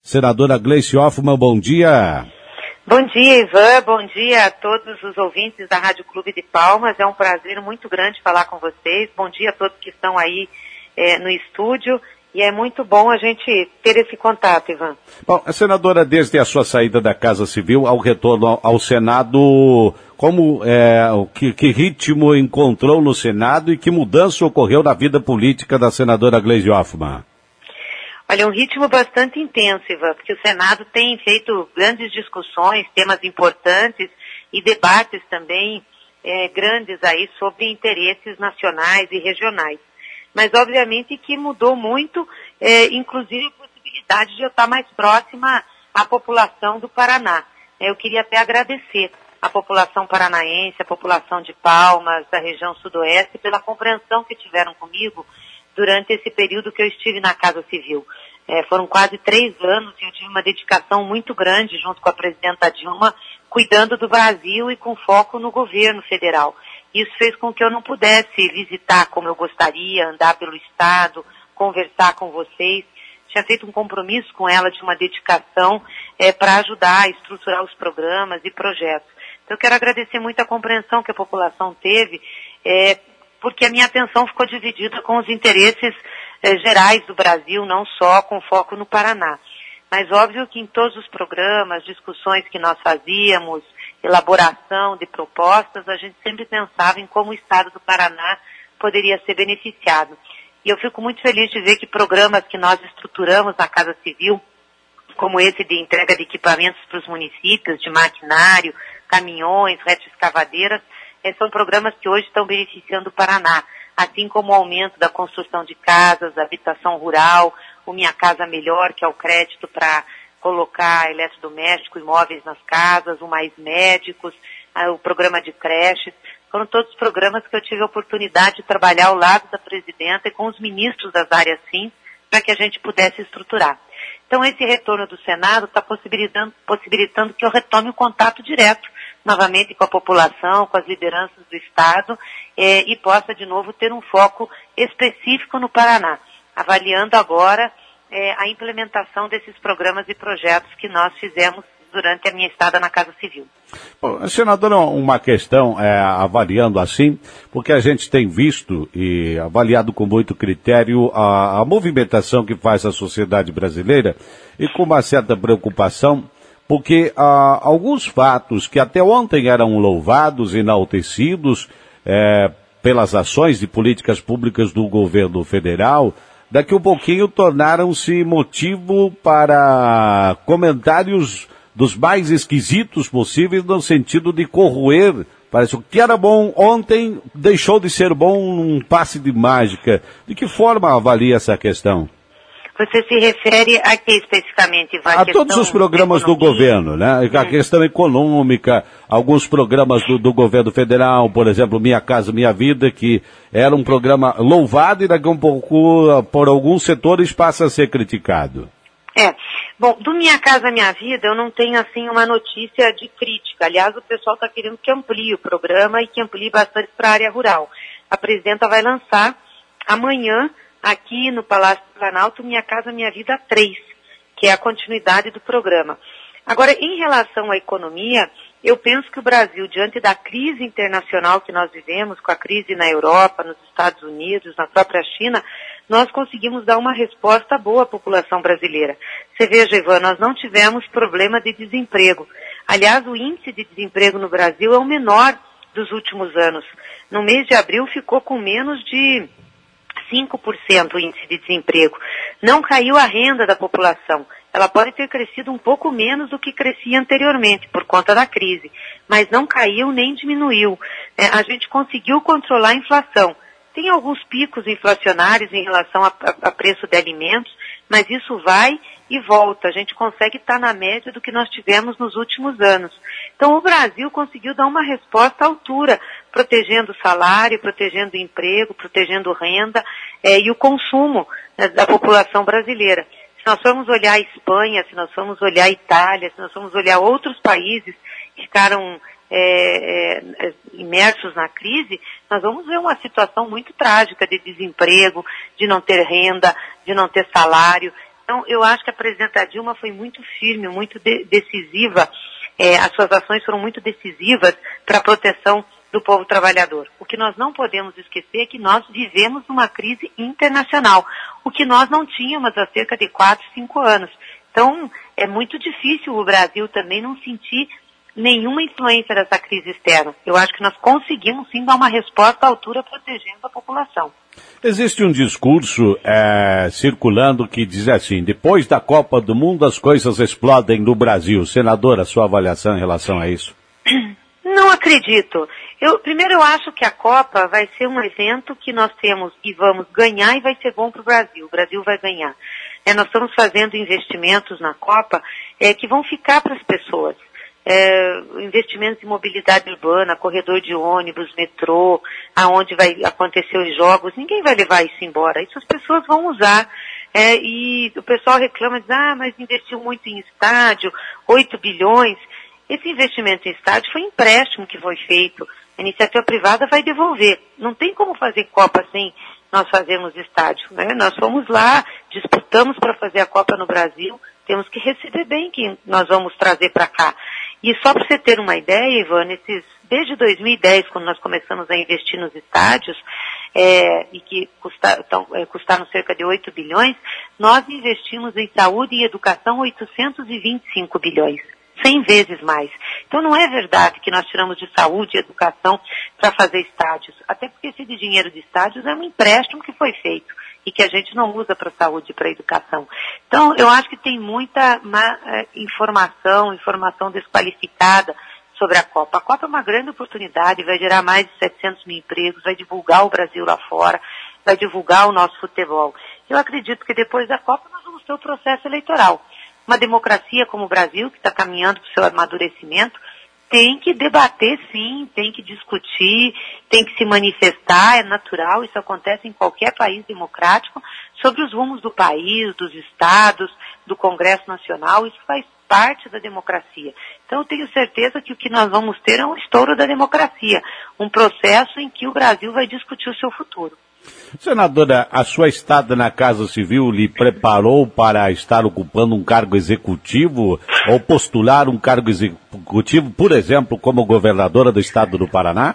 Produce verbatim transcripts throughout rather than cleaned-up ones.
Senadora Gleice Hoffmann, bom dia. Bom dia, Ivan. Bom dia a todos os ouvintes da Rádio Clube de Palmas. É um prazer muito grande falar com vocês. Bom dia a todos que estão aí é, no estúdio. E é muito bom a gente ter esse contato, Ivan. Bom, a senadora, desde a sua saída da Casa Civil ao retorno ao, ao Senado, como, é, que, que ritmo encontrou no Senado e que mudança ocorreu na vida política da senadora Gleice Hoffmann? Olha, um ritmo bastante intenso, Ivan, porque o Senado tem feito grandes discussões, temas importantes e debates também é, grandes aí sobre interesses nacionais e regionais. Mas, obviamente, que mudou muito, é, inclusive a possibilidade de eu estar mais próxima à população do Paraná. Eu queria até agradecer à população paranaense, à população de Palmas, da região sudoeste, pela compreensão que tiveram comigo durante esse período que eu estive na Casa Civil. É, foram quase três anos e eu tive uma dedicação muito grande junto com a presidenta Dilma, cuidando do Brasil e com foco no governo federal. Isso fez com que eu não pudesse visitar como eu gostaria, andar pelo estado, conversar com vocês. Tinha feito um compromisso com ela de uma dedicação é, para ajudar a estruturar os programas e projetos. Então eu quero agradecer muito a compreensão que a população teve, é, porque a minha atenção ficou dividida com os interesses eh, gerais do Brasil, não só com foco no Paraná. Mas óbvio que em todos os programas, discussões que nós fazíamos, elaboração de propostas, a gente sempre pensava em como o Estado do Paraná poderia ser beneficiado. E eu fico muito feliz de ver que programas que nós estruturamos na Casa Civil, como esse de entrega de equipamentos para os municípios, de maquinário, caminhões, retroescavadeiras, são programas que hoje estão beneficiando o Paraná, assim como o aumento da construção de casas, habitação rural, o Minha Casa Melhor, que é o crédito para colocar eletrodoméstico, imóveis nas casas, o Mais Médicos, o programa de creches. Foram todos programas que eu tive a oportunidade de trabalhar ao lado da presidenta e com os ministros das áreas sim, para que a gente pudesse estruturar. Então esse retorno do Senado está possibilitando, possibilitando que eu retome o contato direto novamente com a população, com as lideranças do Estado, eh, e possa de novo ter um foco específico no Paraná, avaliando agora eh, a implementação desses programas e projetos que nós fizemos durante a minha estada na Casa Civil. Bom, senadora, uma questão, é, avaliando assim, porque a gente tem visto e avaliado com muito critério a, a movimentação que faz a sociedade brasileira e com uma certa preocupação, porque ah, alguns fatos que até ontem eram louvados, enaltecidos é, pelas ações e políticas públicas do governo federal, daqui a um pouquinho tornaram-se motivo para comentários dos mais esquisitos possíveis, no sentido de corroer. Parece que o que era bom ontem deixou de ser bom num passe de mágica. De que forma avalia essa questão? Você se refere a que especificamente? A todos os programas do governo, né? A questão econômica, alguns programas do, do governo federal, por exemplo, Minha Casa Minha Vida, que era um programa louvado e daqui a um pouco, por alguns setores, passa a ser criticado. É. Bom, do Minha Casa Minha Vida, eu não tenho, assim, uma notícia de crítica. Aliás, o pessoal está querendo que amplie o programa e que amplie bastante para a área rural. A presidenta vai lançar amanhã, aqui no Palácio do Planalto, Minha Casa Minha Vida três, que é a continuidade do programa. Agora, em relação à economia, eu penso que o Brasil, diante da crise internacional que nós vivemos, com a crise na Europa, nos Estados Unidos, na própria China, nós conseguimos dar uma resposta boa à população brasileira. Você veja, Ivan, nós não tivemos problema de desemprego. Aliás, o índice de desemprego no Brasil é o menor dos últimos anos. No mês de abril ficou com menos de cinco por cento o índice de desemprego. Não caiu a renda da população. Ela pode ter crescido um pouco menos do que crescia anteriormente, por conta da crise, mas não caiu nem diminuiu. É, a gente conseguiu controlar a inflação. Tem alguns picos inflacionários em relação a, a, a preço de alimentos, mas isso vai e volta. A gente consegue estar na média do que nós tivemos nos últimos anos. Então o Brasil conseguiu dar uma resposta à altura, protegendo o salário, protegendo o emprego, protegendo renda é, e o consumo, né, da população brasileira. Se nós formos olhar a Espanha, se nós formos olhar a Itália, se nós formos olhar outros países que ficaram é, é, imersos na crise, nós vamos ver uma situação muito trágica de desemprego, de não ter renda, de não ter salário. Então, eu acho que a presidenta Dilma foi muito firme, muito de- decisiva, é, as suas ações foram muito decisivas para a proteção do povo trabalhador. O que nós não podemos esquecer é que nós vivemos uma crise internacional, o que nós não tínhamos há cerca de quatro, cinco anos. Então, é muito difícil o Brasil também não sentir nenhuma influência dessa crise externa. Eu acho que nós conseguimos sim dar uma resposta à altura protegendo a população. Existe um discurso é, circulando que diz assim, depois da Copa do Mundo as coisas explodem no Brasil. Senadora, sua avaliação em relação a isso? Não acredito. Eu, primeiro eu acho que a Copa vai ser um evento que nós temos e vamos ganhar e vai ser bom para o Brasil. O Brasil vai ganhar. É, nós estamos fazendo investimentos na Copa é, que vão ficar para as pessoas. É, investimentos em mobilidade urbana, corredor de ônibus, metrô, aonde vai acontecer os jogos, ninguém vai levar isso embora, isso as pessoas vão usar, é, e o pessoal reclama, diz, ah, mas investiu muito em estádio, oito bilhões, esse investimento em estádio foi empréstimo que foi feito, a iniciativa privada vai devolver, não tem como fazer Copa sem nós fazermos estádio, né? Nós fomos lá, disputamos para fazer a Copa no Brasil, temos que receber bem quem nós vamos trazer para cá. E só para você ter uma ideia, Ivan, esses, desde dois mil e dez, quando nós começamos a investir nos estádios, é, e que custa, então, é, custaram cerca de oito bilhões, nós investimos em saúde e educação oitocentos e vinte e cinco bilhões, cem vezes mais. Então não é verdade que nós tiramos de saúde e educação para fazer estádios, até porque esse dinheiro de estádios é um empréstimo que foi feito e que a gente não usa para saúde e para educação. Então, eu acho que tem muita má, eh, informação, informação desqualificada sobre a Copa. A Copa é uma grande oportunidade, vai gerar mais de setecentos mil empregos, vai divulgar o Brasil lá fora, vai divulgar o nosso futebol. Eu acredito que depois da Copa nós vamos ter o processo eleitoral. Uma democracia como o Brasil, que está caminhando para o seu amadurecimento, tem que debater sim, tem que discutir, tem que se manifestar, é natural, isso acontece em qualquer país democrático, sobre os rumos do país, dos estados, do Congresso Nacional, isso faz parte da democracia. Então eu tenho certeza que o que nós vamos ter é um estouro da democracia, um processo em que o Brasil vai discutir o seu futuro. Senadora, a sua estada na Casa Civil lhe preparou para estar ocupando um cargo executivo ou postular um cargo executivo, por exemplo, como governadora do estado do Paraná?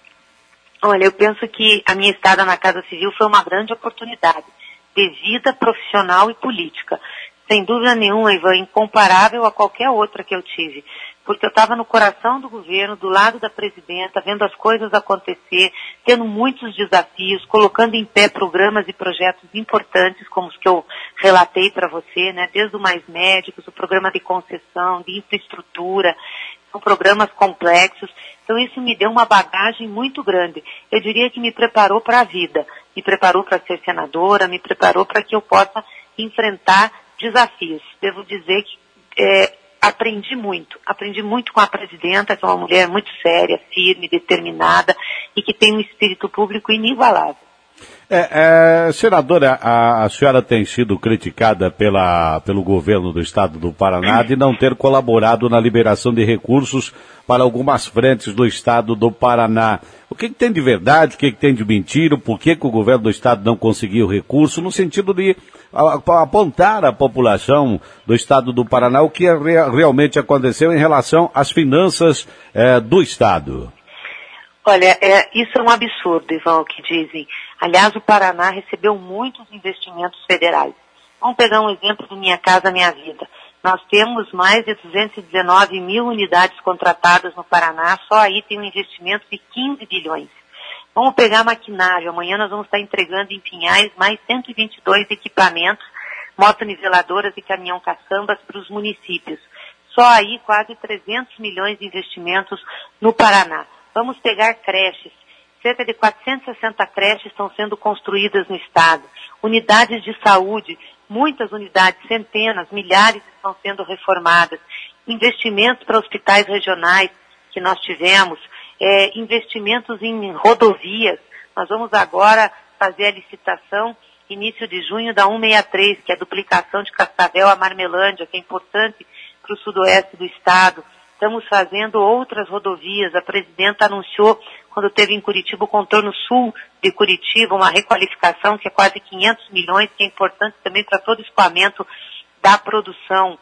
Olha, eu penso que a minha estada na Casa Civil foi uma grande oportunidade de vida profissional e política. Sem dúvida nenhuma, Ivan, incomparável a qualquer outra que eu tive. Porque eu estava no coração do governo, do lado da presidenta, vendo as coisas acontecer, tendo muitos desafios, colocando em pé programas e projetos importantes, como os que eu relatei para você, né? Desde o Mais Médicos, o programa de concessão, de infraestrutura, são programas complexos. Então isso me deu uma bagagem muito grande. Eu diria que me preparou para a vida, me preparou para ser senadora, me preparou para que eu possa enfrentar desafios. Devo dizer que é, aprendi muito, aprendi muito com a presidenta, que é uma mulher muito séria, firme, determinada e que tem um espírito público inigualável. É, é, senadora, a, a senhora tem sido criticada pela, pelo governo do estado do Paraná de não ter colaborado na liberação de recursos para algumas frentes do estado do Paraná. O que, que tem de verdade, o que, que tem de mentira, por que, que o governo do estado não conseguiu recurso, no sentido de a, a, apontar à população do estado do Paraná o que re, realmente aconteceu em relação às finanças é, do estado? Olha, é, isso é um absurdo, Ivan, o que dizem. Aliás, o Paraná recebeu muitos investimentos federais. Vamos pegar um exemplo do Minha Casa Minha Vida. Nós temos mais de duzentos e dezenove mil unidades contratadas no Paraná, só aí tem um investimento de quinze bilhões. Vamos pegar maquinário, amanhã nós vamos estar entregando em Pinhais mais cento e vinte e dois equipamentos, motoniveladoras e caminhão-caçambas para os municípios. Só aí quase trezentos milhões de investimentos no Paraná. Vamos pegar creches. Cerca de quatrocentas e sessenta creches estão sendo construídas no estado. Unidades de saúde, muitas unidades, centenas, milhares estão sendo reformadas. Investimentos para hospitais regionais que nós tivemos, é, investimentos em rodovias. Nós vamos agora fazer a licitação, início de junho, da cento e sessenta e três, que é a duplicação de Cascavel a Marmelândia, que é importante para o sudoeste do estado. Estamos fazendo outras rodovias. A presidenta anunciou quando teve em Curitiba o contorno sul de Curitiba, uma requalificação que é quase quinhentos milhões, que é importante também para todo o escoamento da produção.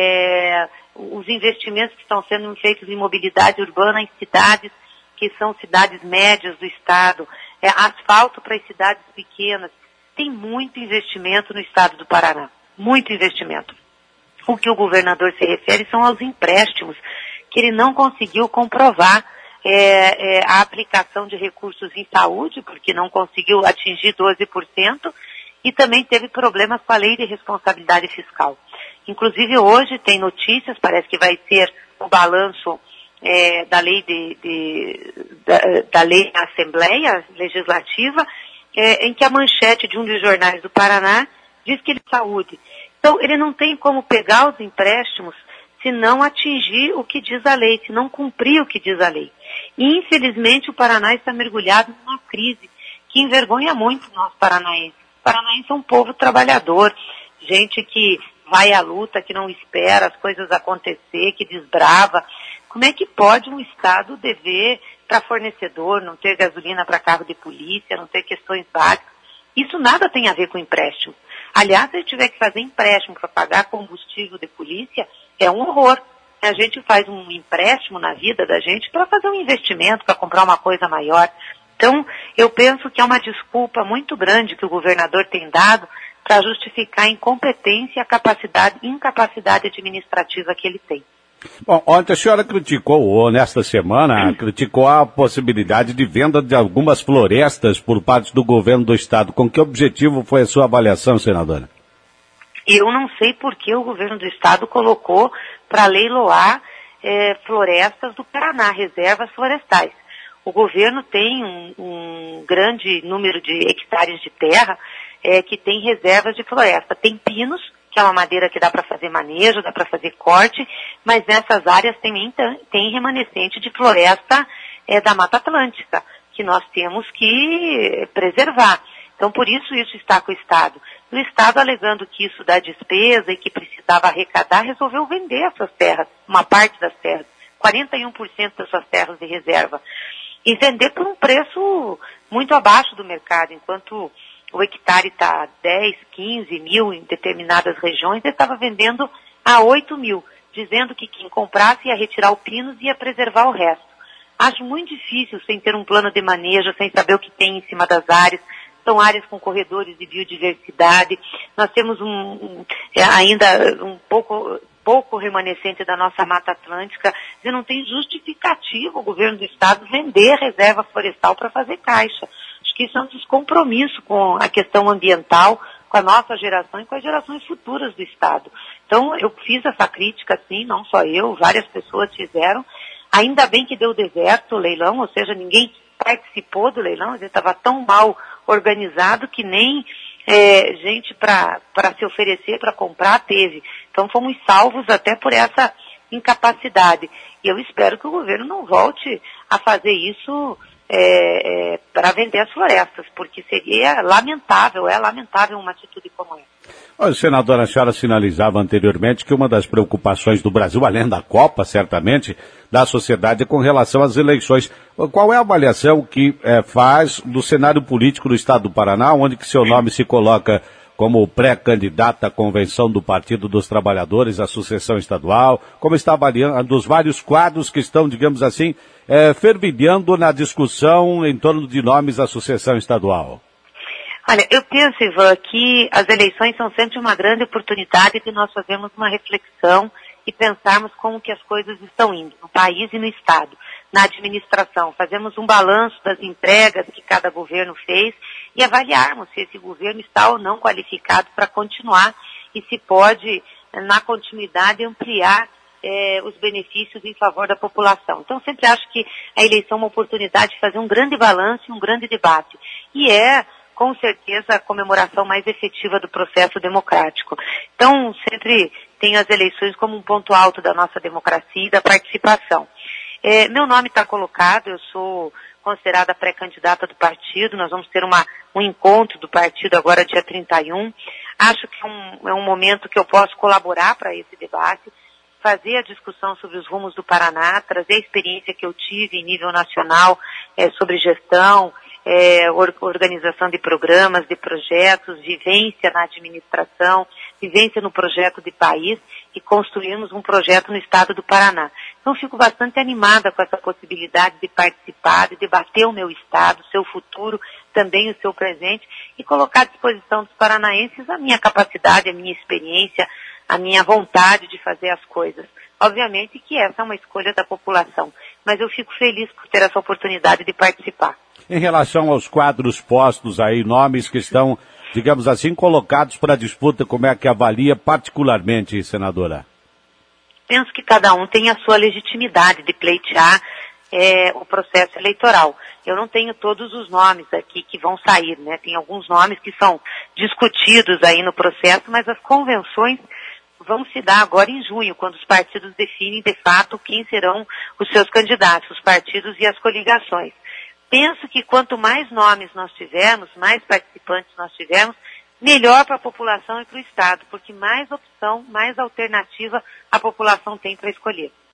É, os investimentos que estão sendo feitos em mobilidade urbana em cidades que são cidades médias do estado, é, asfalto para as cidades pequenas. Tem muito investimento no estado do Paraná, muito investimento. O que o governador se refere são aos empréstimos, que ele não conseguiu comprovar é, é, a aplicação de recursos em saúde, porque não conseguiu atingir doze por cento, e também teve problemas com a lei de responsabilidade fiscal. Inclusive hoje tem notícias, parece que vai ser o balanço é, da lei de, de da, da lei na Assembleia Legislativa, é, em que a manchete de um dos jornais do Paraná diz que ele tem saúde. Então ele não tem como pegar os empréstimos se não atingir o que diz a lei, se não cumprir o que diz a lei. E infelizmente o Paraná está mergulhado numa crise que envergonha muito o nosso paranaense. O paranaense é um povo trabalhador, gente que vai à luta, que não espera as coisas acontecer, que desbrava. Como é que pode um Estado dever para fornecedor, não ter gasolina para carro de polícia, não ter questões básicas? Isso nada tem a ver com empréstimo. Aliás, se tiver que fazer empréstimo para pagar combustível de polícia, é um horror. A gente faz um empréstimo na vida da gente para fazer um investimento, para comprar uma coisa maior. Então, eu penso que é uma desculpa muito grande que o governador tem dado para justificar a incompetência e a capacidade, incapacidade administrativa que ele tem. Bom, ontem a senhora criticou, ou nesta semana, criticou a possibilidade de venda de algumas florestas por parte do governo do estado. Com que objetivo foi a sua avaliação, senadora? Eu não sei por que o governo do estado colocou para leiloar é, florestas do Paraná, reservas florestais. O governo tem um, um grande número de hectares de terra é, que tem reservas de floresta. Tem pinos, que é uma madeira que dá para fazer manejo, dá para fazer corte, mas nessas áreas tem, tem remanescente de floresta é, da Mata Atlântica, que nós temos que preservar. Então, por isso, isso está com o Estado. O Estado, alegando que isso dá despesa e que precisava arrecadar, resolveu vender essas terras, uma parte das terras, quarenta e um por cento das suas terras de reserva, e vender por um preço muito abaixo do mercado, enquanto o hectare está dez, quinze mil em determinadas regiões, ele estava vendendo a oito mil, dizendo que quem comprasse ia retirar o pinos e ia preservar o resto. Acho muito difícil, sem ter um plano de manejo, sem saber o que tem em cima das áreas. São áreas com corredores de biodiversidade. Nós temos um, um, ainda um pouco, pouco remanescente da nossa Mata Atlântica. E não tem justificativo o governo do estado vender reserva florestal para fazer caixa. Acho que isso é um descompromisso com a questão ambiental, com a nossa geração e com as gerações futuras do estado. Então, eu fiz essa crítica, sim, não só eu, várias pessoas fizeram. Ainda bem que deu deserto o leilão, ou seja, ninguém participou do leilão, ele estava tão mal organizado que nem é, gente para se oferecer, para comprar, teve. Então fomos salvos até por essa incapacidade. E eu espero que o governo não volte a fazer isso é, é, para vender as florestas, porque seria lamentável, é lamentável uma atitude como essa. Olha, senadora, a senhora sinalizava anteriormente que uma das preocupações do Brasil, além da Copa, certamente, da sociedade é com relação às eleições. Qual é a avaliação que é, faz do cenário político do estado do Paraná, onde que seu nome se coloca como pré-candidato à convenção do Partido dos Trabalhadores, à sucessão estadual? Como está avaliando dos vários quadros que estão, digamos assim, é, fervilhando na discussão em torno de nomes à sucessão estadual? Olha, eu penso, Ivan, que as eleições são sempre uma grande oportunidade de nós fazermos uma reflexão e pensarmos como que as coisas estão indo no país e no estado, na administração. Fazemos um balanço das entregas que cada governo fez e avaliarmos se esse governo está ou não qualificado para continuar e se pode, na continuidade, ampliar eh, os benefícios em favor da população. Então, sempre acho que a eleição é uma oportunidade de fazer um grande balanço e um grande debate. E é, com certeza, a comemoração mais efetiva do processo democrático. Então, sempre tenho as eleições como um ponto alto da nossa democracia e da participação. É, meu nome está colocado, eu sou considerada pré-candidata do partido, nós vamos ter uma, um encontro do partido agora dia trinta e um. Acho que é um, é um momento que eu posso colaborar para esse debate, fazer a discussão sobre os rumos do Paraná, trazer a experiência que eu tive em nível nacional é, sobre gestão, é, or, organização de programas, de projetos, vivência na administração, vivência no projeto de país e construirmos um projeto no estado do Paraná. Então fico bastante animada com essa possibilidade de participar, de debater o meu estado, o seu futuro, também o seu presente e colocar à disposição dos paranaenses a minha capacidade, a minha experiência, a minha vontade de fazer as coisas. Obviamente que essa é uma escolha da população, mas eu fico feliz por ter essa oportunidade de participar. Em relação aos quadros postos aí, nomes que estão, digamos assim, colocados para a disputa, como é que avalia particularmente, senadora? Penso que cada um tem a sua legitimidade de pleitear é, o processo eleitoral. Eu não tenho todos os nomes aqui que vão sair, né? Tem alguns nomes que são discutidos aí no processo, mas as convenções vão se dar agora em junho, quando os partidos definem de fato quem serão os seus candidatos, os partidos e as coligações. Penso que quanto mais nomes nós tivermos, mais participantes nós tivermos, melhor para a população e para o Estado, porque mais opção, mais alternativa a população tem para escolher.